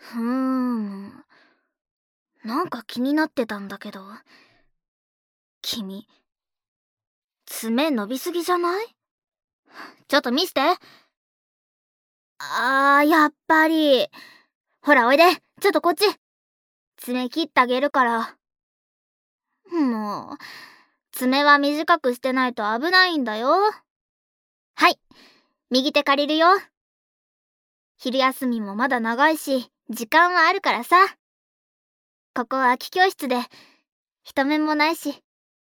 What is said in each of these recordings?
ふーん。なんか気になってたんだけど。君、爪伸びすぎじゃない？ちょっと見して。やっぱり。ほらおいで。ちょっとこっち。爪切ってあげるから。もう、爪は短くしてないと危ないんだよ。はい、右手借りるよ。昼休みもまだ長いし、時間はあるからさ。ここ空き教室で、人目もないし。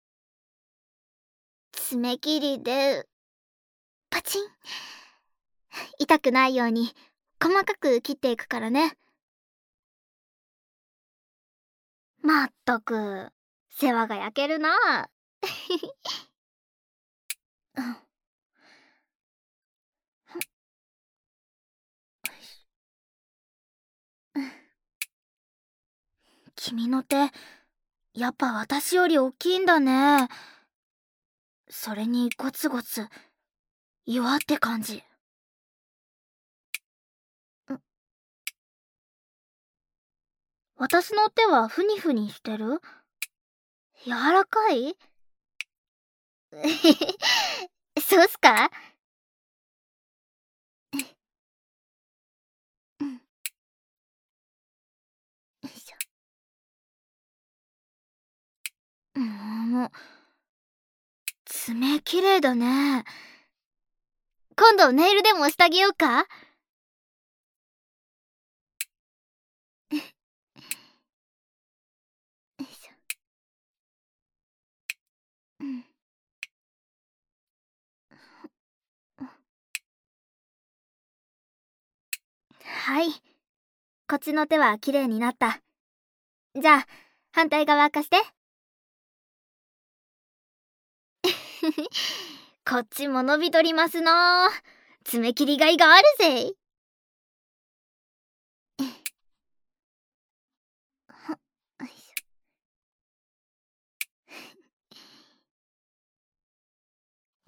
爪切りで、パチン。痛くないように、細かく切っていくからね。まったく、世話が焼けるな。君の手、やっぱ私より大きいんだね。それにゴツゴツ、岩って感じ。私の手はフニフニしてる？柔らかい？そうっすか？うん。よいしょ。爪綺麗だね。今度ネイルでもしてあげようか？よいしょ。うん。はい。こっちの手は綺麗になった。じゃあ、反対側貸して。こっちも伸びとりますな。爪切りがいがあるぜ。よいしょ。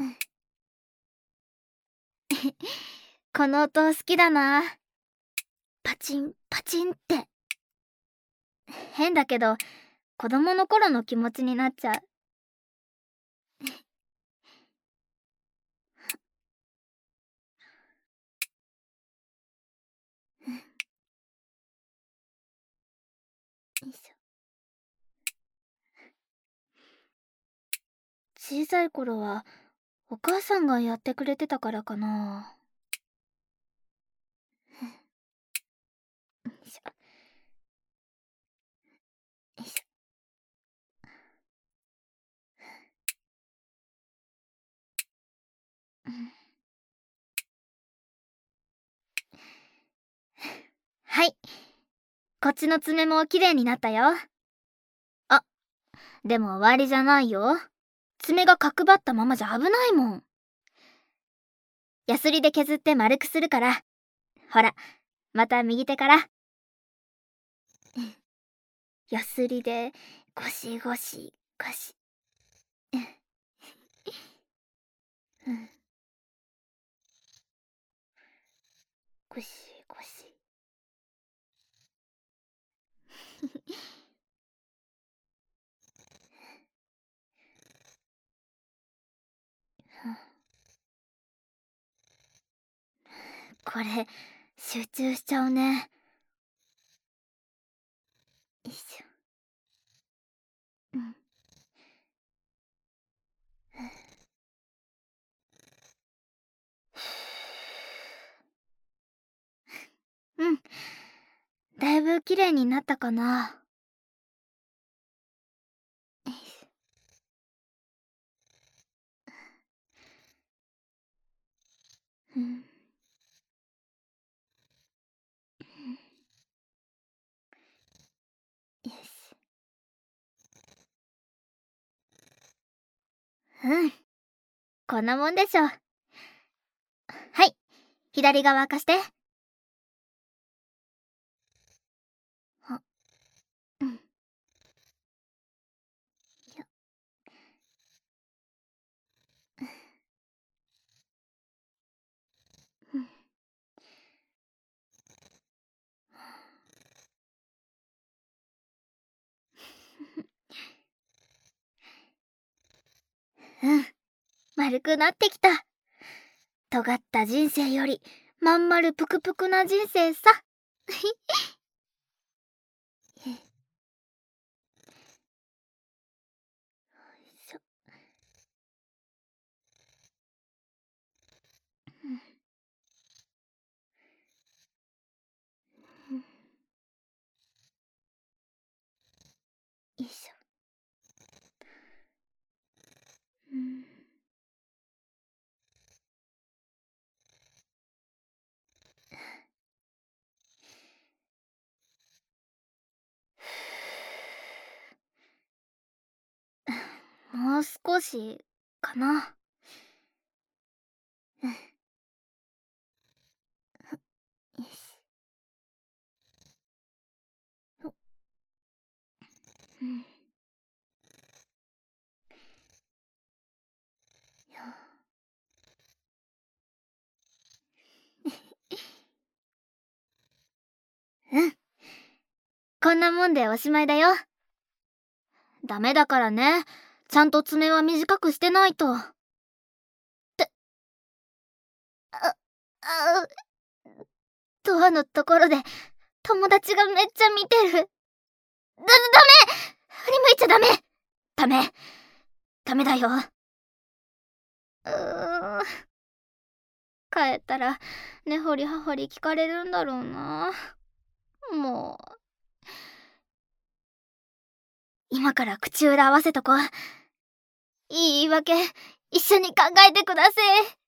この音好きだな。パチンパチンって。変だけど、子供の頃の気持ちになっちゃう。よいしょ。小さい頃はお母さんがやってくれてたからかな。よいしょ。よいしょ。はい。こっちの爪も綺麗になったよ。あ、でも終わりじゃないよ。爪が角張ったままじゃ危ないもん。ヤスリで削って丸くするから。ほら、また右手から。ヤスリでゴシゴシゴシ。うん、ゴシゴシ。これ集中しちゃうね。よいしょ。うん。うん。だいぶ綺麗になったかな。よいしょ。うん。よし。うん。こんなもんでしょ。はい。左側貸して。あ、うん。ようん。 丸くなってきた。尖った人生よりまん丸ぷくぷくな人生さ。よいしょ。よいしょ。もう少しかな。よし。こんなもんでおしまいだよ。ダメだからね。ちゃんと爪は短くしてないと。あ、ドアのところで友達がめっちゃ見てる。ダメ！振り向いちゃダメ！ダメだよ。帰ったら根掘り葉掘り聞かれるんだろうな。もう今から口裏合わせとこう。いい言い訳一緒に考えてください。